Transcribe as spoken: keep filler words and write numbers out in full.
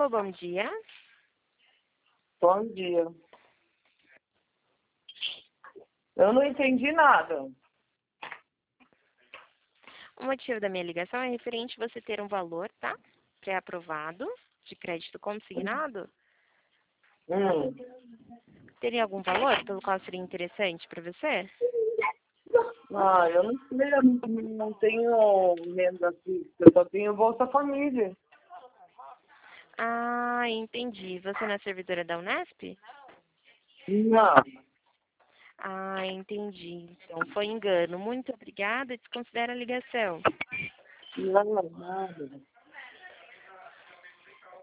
Alô, bom dia. Bom dia. Eu não entendi nada. O motivo da minha ligação é referente a você ter um valor, tá? Pré-aprovado, de crédito consignado. Hum. Teria algum valor pelo qual seria interessante para você? Ah, eu não sei, eu não, não tenho renda fixa, eu só tenho Bolsa Família. Ah, entendi. Você não é servidora da Unesp? Não, Ah, entendi. Então foi engano. Muito obrigada. Desconsidera a ligação. não, nada.